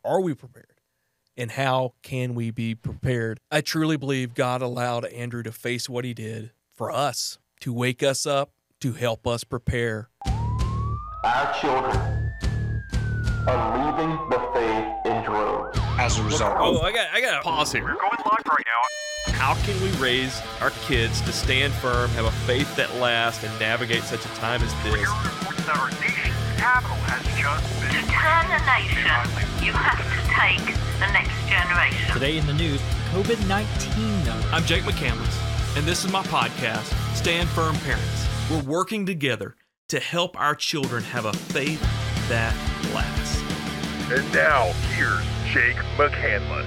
are we prepared? And how can we be prepared? I truly believe God allowed Andrew to face what he did for us, to wake us up, to help us prepare. Our children are leaving the faith in droves. As a result. Oh, I got to pause here. We're going live right now. How can we raise our kids to stand firm, have a faith that lasts, and navigate such a time as We're this? here to report that our nation's capital has just been... To turn the nation, you have to take the next generation. Today in the news, COVID-19 number. I'm Jake McCandless, and this is my podcast, Stand Firm Parents. We're working together to help our children have a faith that lasts. And now, here's Jake McCandless.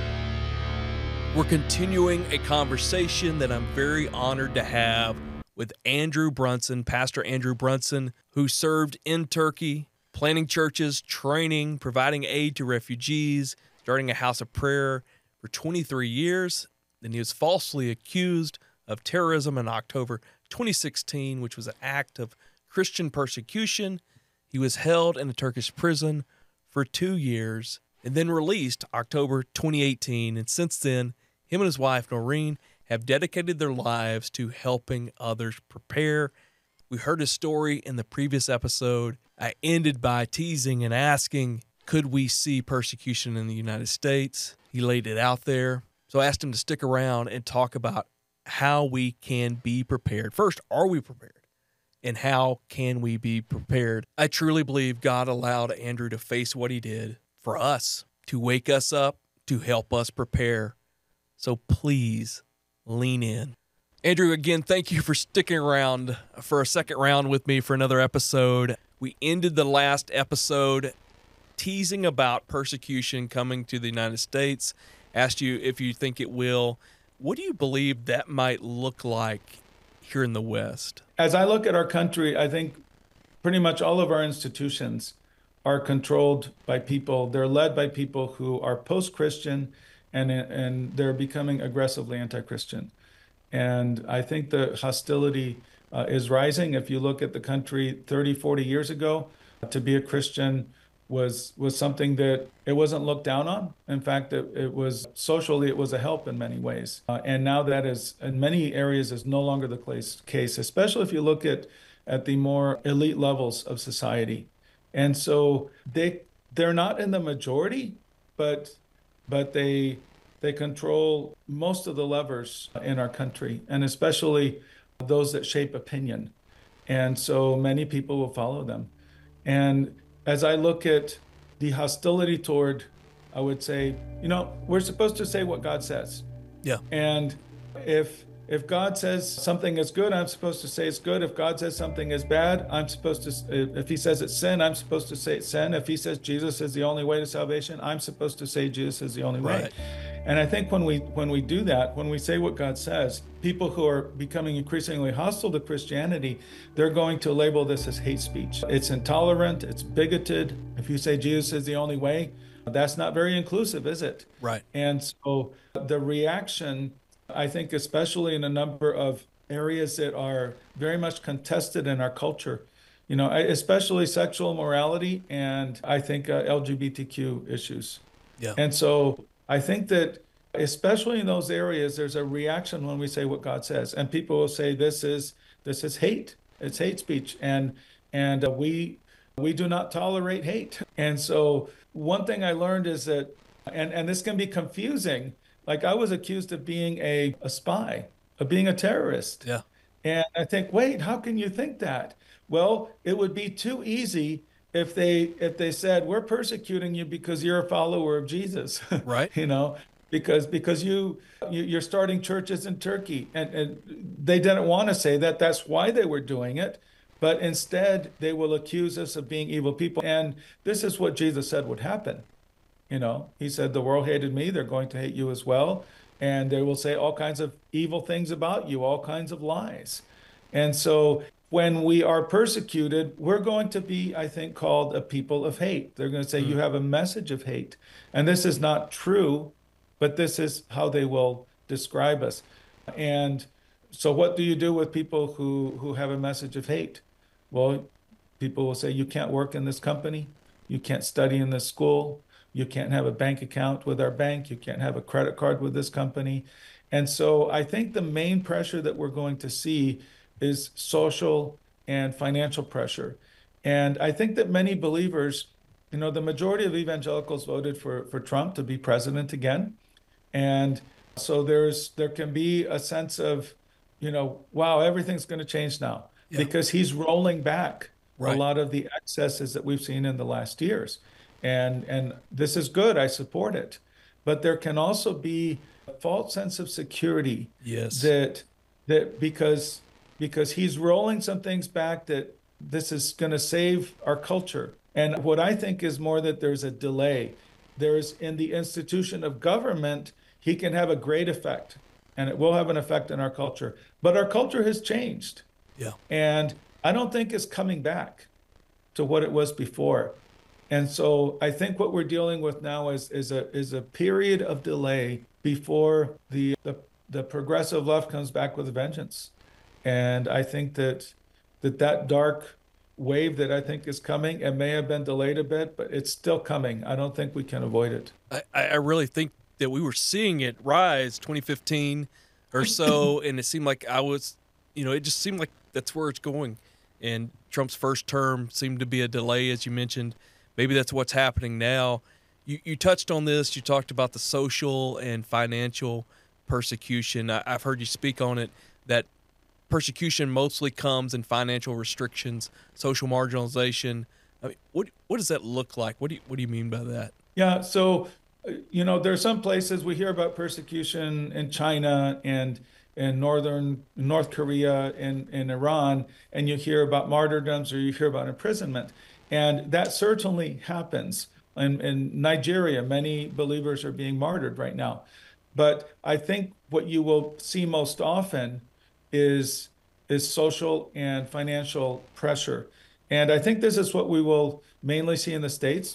We're continuing a conversation that I'm very honored to have with Andrew Brunson, Pastor Andrew Brunson, who served in Turkey, planting churches, training, providing aid to refugees, starting a house of prayer for 23 years. Then he was falsely accused of terrorism in October 2016, which was an act of Christian persecution. He was held in a Turkish prison for 2 years and then released October 2018. And since then, him and his wife, Noreen, have dedicated their lives to helping others prepare. We heard his story in the previous episode. I ended by teasing and asking, could we see persecution in the United States? He laid it out there. So I asked him to stick around and talk about how we can be prepared. First, are we prepared? And how can we be prepared? I truly believe God allowed Andrew to face what he did for us, to wake us up, to help us prepare. So please lean in. Andrew, again, thank you for sticking around for a second round with me for another episode. We ended the last episode teasing about persecution coming to the United States. Asked you if you think it will. What do you believe that might look like here in the West? As I look at our country, I think pretty much all of our institutions are controlled by people. They're led by people who are post-Christian, and they're becoming aggressively anti-Christian. And I think the hostility is rising. If you look at the country 30, 40 years ago, to be a Christian was something that it wasn't looked down on. In fact, it was socially, it was a help in many ways. And now that is, in many areas, is no longer the case, especially if you look at the more elite levels of society. And so they're not in the majority, but they control most of the levers in our country, and especially those that shape opinion. And so many people will follow them. And as I look at the hostility toward, I would say, we're supposed to say what God says. Yeah. And if God says something is good, I'm supposed to say it's good. If God says something is bad, if he says it's sin, I'm supposed to say it's sin. If he says Jesus is the only way to salvation, I'm supposed to say Jesus is the only way. Right. And I think when we do that, when we say what God says, people who are becoming increasingly hostile to Christianity, they're going to label this as hate speech. It's intolerant, it's bigoted. If you say Jesus is the only way, that's not very inclusive, is it? Right. And so the reaction, I think, especially in a number of areas that are very much contested in our culture, especially sexual morality and I think LGBTQ issues. Yeah. And so I think that especially in those areas, there's a reaction when we say what God says, and people will say this is hate. It's hate speech, and we do not tolerate hate. And so one thing I learned is that, and this can be confusing. Like I was accused of being a spy, of being a terrorist. Yeah. And I think, wait, how can you think that? Well, it would be too easy if they said we're persecuting you because you're a follower of Jesus. Right. Because you're starting churches in Turkey, and they didn't want to say that. That's why they were doing it. But instead, they will accuse us of being evil people. And this is what Jesus said would happen. He said, the world hated me. They're going to hate you as well. And they will say all kinds of evil things about you, all kinds of lies. And so when we are persecuted, we're going to be, I think, called a people of hate. They're going to say, you have a message of hate. And this is not true, but this is how they will describe us. And so what do you do with people who have a message of hate? Well, people will say, you can't work in this company. You can't study in this school. You can't have a bank account with our bank. You can't have a credit card with this company. And so I think the main pressure that we're going to see is social and financial pressure. And I think that many believers, the majority of evangelicals voted for Trump to be president again. And so there can be a sense of, wow, everything's going to change now because he's rolling back a lot of the excesses that we've seen in the last years. And this is good. I support it. But there can also be a false sense of security that because he's rolling some things back, that this is going to save our culture. And what I think is more that there's a delay. There's in the institution of government, he can have a great effect, and it will have an effect in our culture. But our culture has changed. Yeah. And I don't think it's coming back to what it was before. And so I think what we're dealing with now is a period of delay before the progressive left comes back with a vengeance. And I think that dark wave that I think is coming, it may have been delayed a bit, but it's still coming. I don't think we can avoid it. I really think that we were seeing it rise 2015 or so, and it seemed like it just seemed like that's where it's going. And Trump's first term seemed to be a delay, as you mentioned. Maybe that's what's happening now. You touched on this. You talked about the social and financial persecution. I've heard you speak on it, that persecution mostly comes in financial restrictions, social marginalization. I mean, what does that look like? What do you mean by that? Yeah, so there are some places we hear about persecution in China and in North Korea and in Iran, and you hear about martyrdoms or you hear about imprisonment. And that certainly happens. In Nigeria, many believers are being martyred right now. But I think what you will see most often is social and financial pressure. And I think this is what we will mainly see in the States.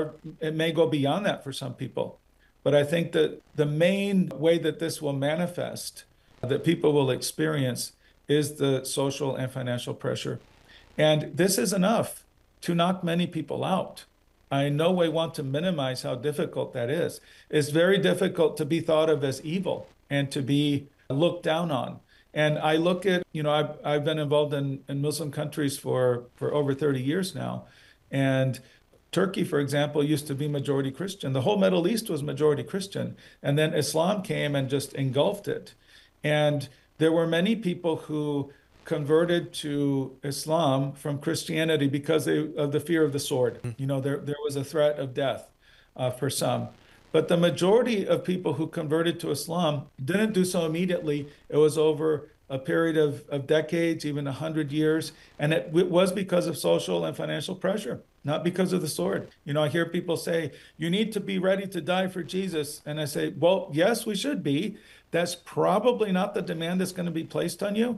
It may go beyond that for some people. But I think that the main way that this will manifest, that people will experience, is the social and financial pressure. And this is enough to knock many people out. I in no way want to minimize how difficult that is. It's very difficult to be thought of as evil and to be looked down on. And I look at, I've been involved in Muslim countries for over 30 years now. And Turkey, for example, used to be majority Christian. The whole Middle East was majority Christian. And then Islam came and just engulfed it. And there were many people who converted to Islam from Christianity because of the fear of the sword. There was a threat of death for some. But the majority of people who converted to Islam didn't do so immediately. It was over a period of decades, even 100 years. And it was because of social and financial pressure, not because of the sword. I hear people say, you need to be ready to die for Jesus. And I say, well, yes, we should be. That's probably not the demand that's going to be placed on you.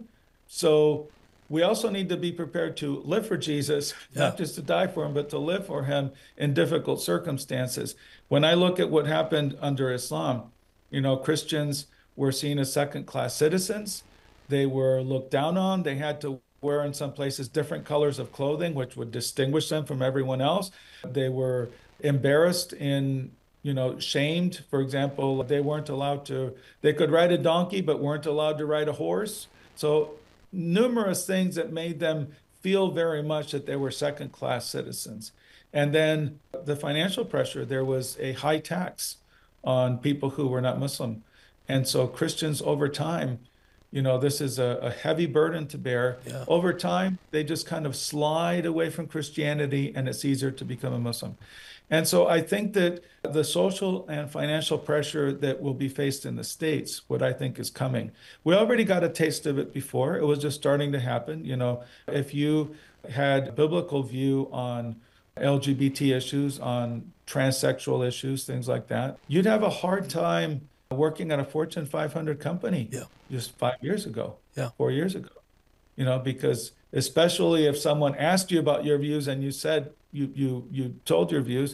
So we also need to be prepared to live for Jesus, not just to die for him, but to live for him in difficult circumstances. When I look at what happened under Islam, Christians were seen as second-class citizens. They were looked down on. They had to wear, in some places, different colors of clothing, which would distinguish them from everyone else. They were embarrassed and shamed. For example, they could ride a donkey, but weren't allowed to ride a horse. So numerous things that made them feel very much that they were second-class citizens. And then the financial pressure, there was a high tax on people who were not Muslim. And so Christians over time, this is a heavy burden to bear. Yeah. Over time, they just kind of slide away from Christianity, and it's easier to become a Muslim. And so I think that the social and financial pressure that will be faced in the States, what I think is coming, we already got a taste of it before. It was just starting to happen. If you had a biblical view on LGBT issues, on transsexual issues, things like that, you'd have a hard time working at a Fortune 500 company just 5 years ago, 4 years ago, because especially if someone asked you about your views and you said, you told your views,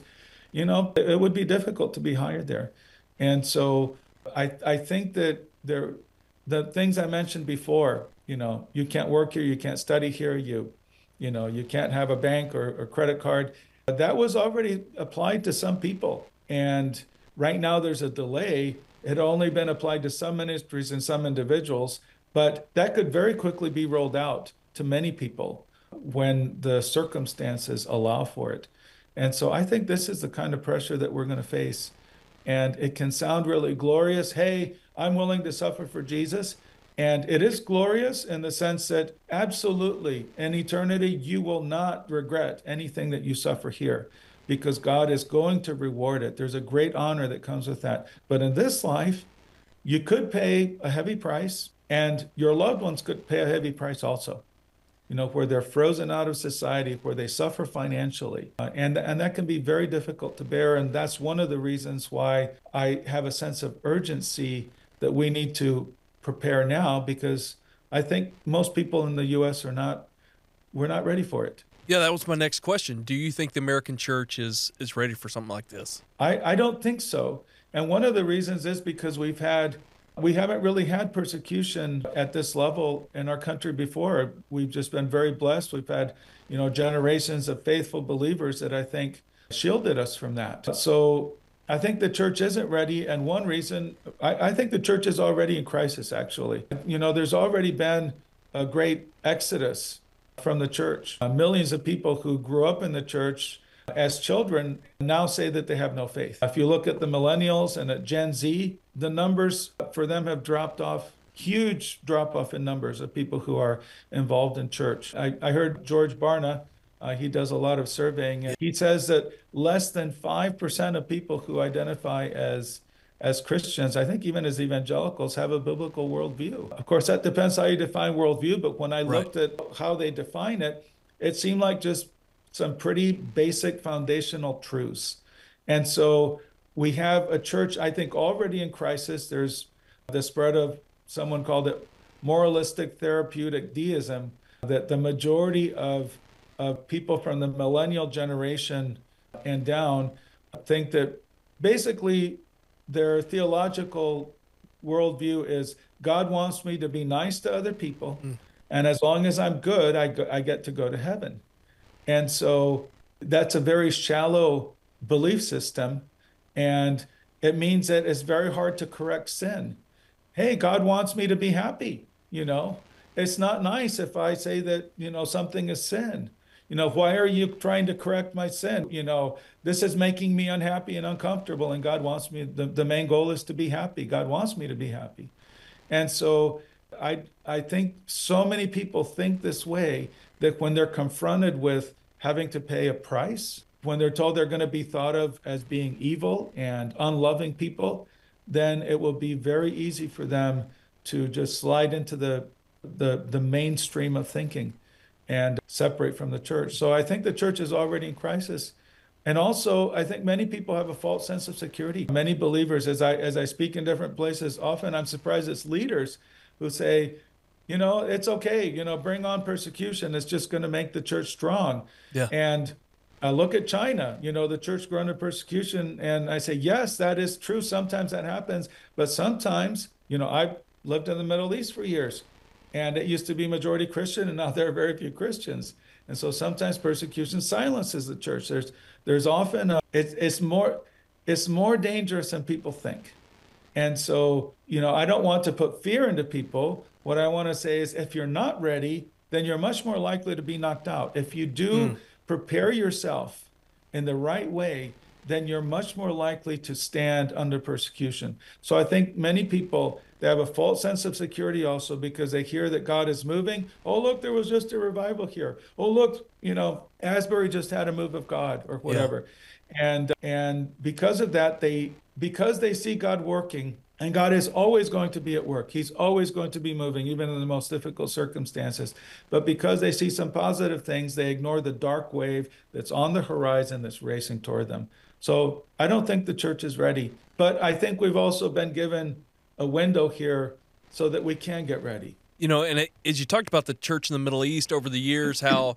it would be difficult to be hired there. And so I think that the things I mentioned before, you can't work here, you can't study here, you can't have a bank or credit card. That was already applied to some people. And right now there's a delay. It had only been applied to some ministries and some individuals, but that could very quickly be rolled out to many people when the circumstances allow for it. And so I think this is the kind of pressure that we're going to face. And it can sound really glorious. Hey, I'm willing to suffer for Jesus. And it is glorious in the sense that absolutely in eternity, you will not regret anything that you suffer here because God is going to reward it. There's a great honor that comes with that. But in this life, you could pay a heavy price and your loved ones could pay a heavy price also, where they're frozen out of society, where they suffer financially. And that can be very difficult to bear. And that's one of the reasons why I have a sense of urgency that we need to prepare now, because I think most people in the U.S. we're not ready for it. Yeah, that was my next question. Do you think the American church is ready for something like this? I don't think so. And one of the reasons is because we haven't really had persecution at this level in our country before. We've just been very blessed. We've had, generations of faithful believers that I think shielded us from that. So I think the church isn't ready. And one reason, I think the church is already in crisis, actually. There's already been a great exodus from the church. Millions of people who grew up in the church as children now say that they have no faith. If you look at the millennials and at Gen Z, the numbers for them have dropped off, huge drop off in numbers of people who are involved in church. I heard George Barna, he does a lot of surveying, and he says that less than 5% of people who identify as Christians, I think even as evangelicals, have a biblical worldview. Of course, that depends how you define worldview, but when I looked at how they define it, it seemed like just some pretty basic foundational truths. And so we have a church, I think, already in crisis. There's the spread of, someone called it moralistic therapeutic deism, that the majority of people from the millennial generation and down think that basically their theological worldview is God wants me to be nice to other people, and as long as I'm good, I get to go to heaven. And so that's a very shallow belief system, and it means that it's very hard to correct sin. Hey, God wants me to be happy, It's not nice if I say that, something is sin. Why are you trying to correct my sin? This is making me unhappy and uncomfortable, and God wants me, the main goal is to be happy. God wants me to be happy. And so I think so many people think this way, that when they're confronted with having to pay a price, when they're told they're going to be thought of as being evil and unloving people, then it will be very easy for them to just slide into the mainstream of thinking and separate from the church. So I think the church is already in crisis. And also, I think many people have a false sense of security. Many believers, as I speak in different places, often I'm surprised it's leaders who say, it's okay, bring on persecution. It's just going to make the church strong. Yeah. And I look at China, the church grew under persecution. And I say, yes, that is true. Sometimes that happens. But sometimes, I've lived in the Middle East for years. And it used to be majority Christian, and now there are very few Christians. And so sometimes persecution silences the church. There's often it's more dangerous than people think. And so, I don't want to put fear into people. What I want to say is, if you're not ready, then you're much more likely to be knocked out. If you do prepare yourself in the right way, then you're much more likely to stand under persecution. So I think many people, they have a false sense of security also because they hear that God is moving. Oh, look, there was just a revival here. Oh, look, Asbury just had a move of God or whatever. Yeah. And because of that, because they see God working, and God is always going to be at work. He's always going to be moving, even in the most difficult circumstances. But because they see some positive things, they ignore the dark wave that's on the horizon that's racing toward them. So I don't think the church is ready. But I think we've also been given a window here so that we can get ready. As you talked about the church in the Middle East over the years, how,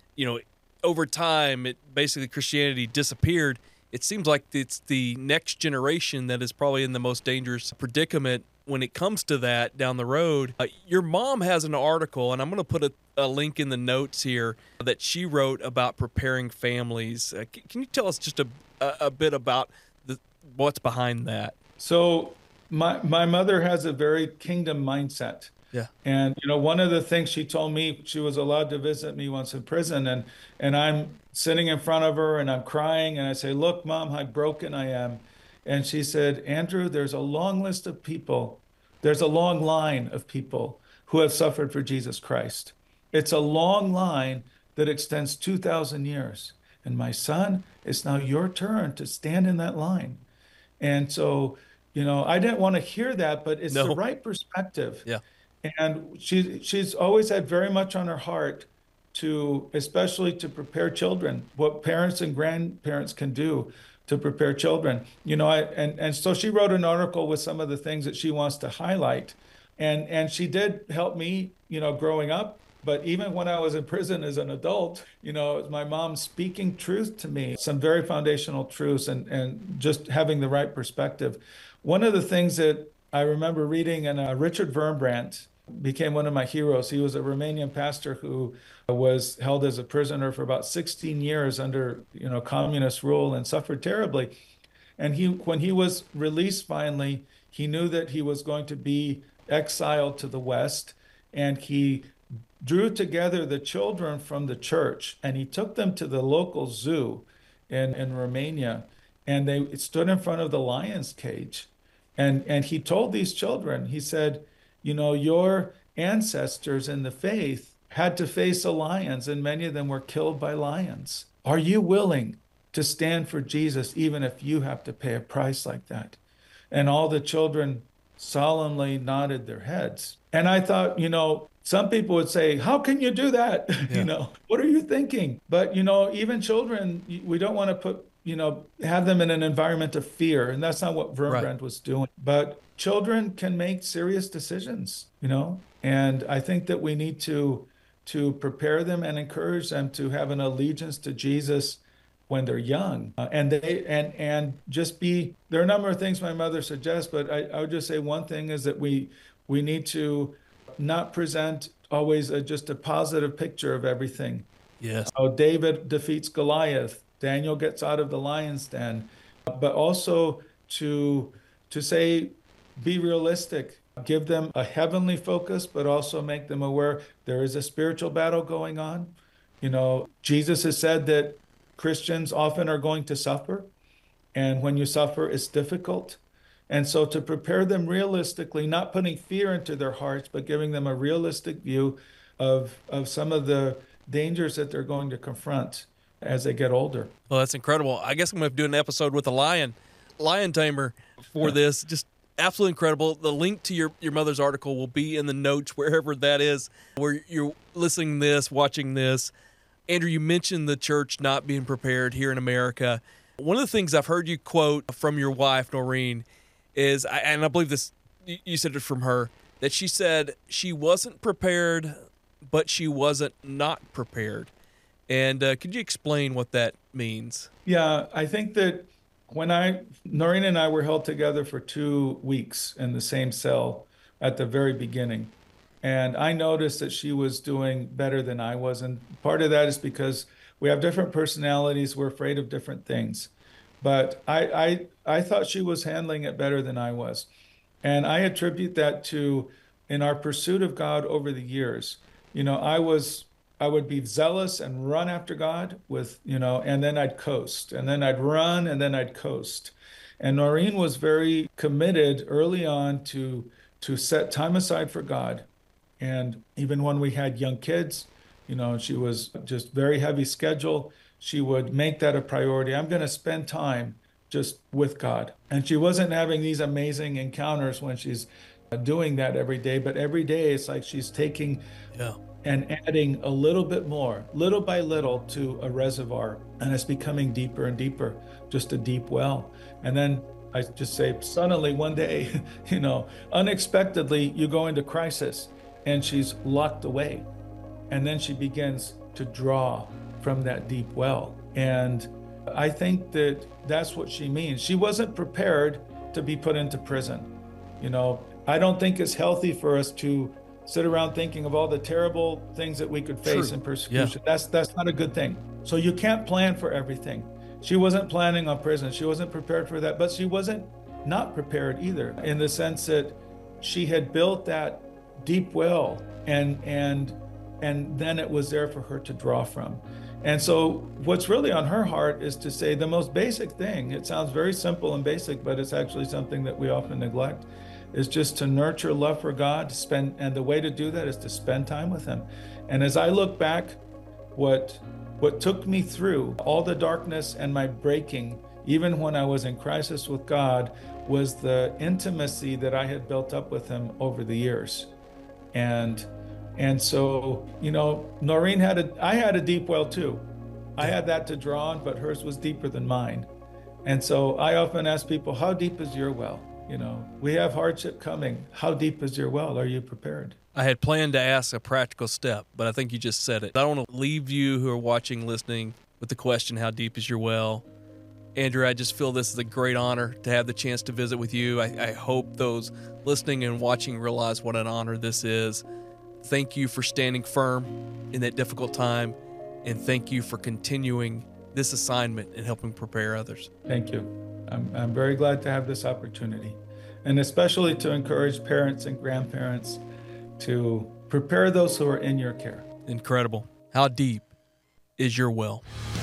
over time, basically Christianity disappeared. It seems like it's the next generation that is probably in the most dangerous predicament when it comes to that down the road. Your mom has an article, and I'm going to put a link in the notes here, that she wrote about preparing families. Can you tell us just a bit about what's behind that? So my mother has a very kingdom mindset. Yeah. And one of the things she told me, she was allowed to visit me once in prison, and I'm sitting in front of her and I'm crying and I say, "Look, Mom, how broken I am." And she said, "Andrew, there's a long list of people. There's a long line of people who have suffered for Jesus Christ. It's a long line that extends 2,000 years. And my son, it's now your turn to stand in that line." And so, I didn't want to hear that, but it's the right perspective. Yeah. And she's always had very much on her heart especially to prepare children, what parents and grandparents can do to prepare children. And so she wrote an article with some of the things that she wants to highlight. And she did help me, growing up. But even when I was in prison as an adult, my mom speaking truth to me, some very foundational truths, and just having the right perspective. One of the things that I remember reading, and Richard Wurmbrand became one of my heroes. He was a Romanian pastor who was held as a prisoner for about 16 years under, communist rule and suffered terribly. And when he was released finally, he knew that he was going to be exiled to the West, and he drew together the children from the church and he took them to the local zoo in Romania, and they stood in front of the lion's cage. And he told these children, he said, your ancestors in the faith had to face the lions, and many of them were killed by lions. Are you willing to stand for Jesus even if you have to pay a price like that? And all the children solemnly nodded their heads. And I thought, some people would say, "How can you do that?" Yeah. What are you thinking? But, even children, we don't want to put, have them in an environment of fear. And that's not what Wurmbrand was doing. But children can make serious decisions, and I think that we need to prepare them and encourage them to have an allegiance to Jesus when they're young. And just there are a number of things my mother suggests, but I would just say one thing is that we need to not present always just a positive picture of everything. Yes. David defeats Goliath. Daniel gets out of the lion's den. But also to say, be realistic. Give them a heavenly focus, but also make them aware there is a spiritual battle going on. Jesus has said that Christians often are going to suffer. And when you suffer, it's difficult. And so to prepare them realistically, not putting fear into their hearts, but giving them a realistic view of some of the dangers that they're going to confront as they get older. Well, that's incredible. I guess I'm going to do an episode with a lion tamer for this. Just absolutely incredible. The link to your mother's article will be in the notes, wherever that is, where you're listening to this, watching this. Andrew, you mentioned the church not being prepared here in America. One of the things I've heard you quote from your wife, Noreen, is, and I believe this, you said it from her, that she said she wasn't prepared, but she wasn't not prepared. And could you explain what that means? Yeah, I think that when Noreen and I were held together for 2 weeks in the same cell at the very beginning, and I noticed that she was doing better than I was. And part of that is because we have different personalities. We're afraid of different things. But I thought she was handling it better than I was. And I attribute that to, in our pursuit of God over the years, I would be zealous and run after God and then I'd coast, and then I'd run, and then I'd coast. And Noreen was very committed early on to set time aside for God. And even when we had young kids, she was just very heavy schedule. She would make that a priority. I'm going to spend time just with God. And she wasn't having these amazing encounters when she's doing that every day, but every day it's like she's taking and adding a little bit more, little by little, to a reservoir. And it's becoming deeper and deeper, just a deep well. And then I just say, suddenly one day, unexpectedly, you go into crisis and she's locked away. And then she begins to draw from that deep well. And I think that that's what she means. She wasn't prepared to be put into prison. I don't think it's healthy for us to sit around thinking of all the terrible things that we could face in persecution. That's not a good thing. So you can't plan for everything. She wasn't planning on prison. She wasn't prepared for that, but she wasn't not prepared either, in the sense that she had built that deep well, and then it was there for her to draw from. And so what's really on her heart is to say the most basic thing. It sounds very simple and basic, but it's actually something that we often neglect, is just to nurture love for God, and the way to do that is to spend time with him. And as I look back, what took me through all the darkness and my breaking, even when I was in crisis with God, was the intimacy that I had built up with him over the years. And so, Noreen I had a deep well too. I had that to draw on, but hers was deeper than mine. And so I often ask people, how deep is your well? We have hardship coming. How deep is your well? Are you prepared? I had planned to ask a practical step, but I think you just said it. I don't want to leave you who are watching, listening, with the question, how deep is your well? Andrew, I just feel this is a great honor to have the chance to visit with you. I hope those listening and watching realize what an honor this is. Thank you for standing firm in that difficult time, and thank you for continuing this assignment and helping prepare others. Thank you. I'm very glad to have this opportunity, and especially to encourage parents and grandparents to prepare those who are in your care. Incredible. How deep is your well?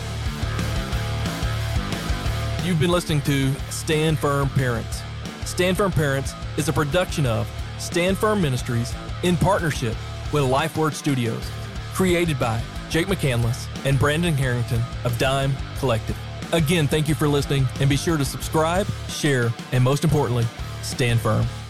You've been listening to Stand Firm Parents. Stand Firm Parents is a production of Stand Firm Ministries in partnership with LifeWord Studios, created by Jake McCandless and Brandon Harrington of Dime Collective. Again, thank you for listening, and be sure to subscribe, share, and most importantly, stand firm.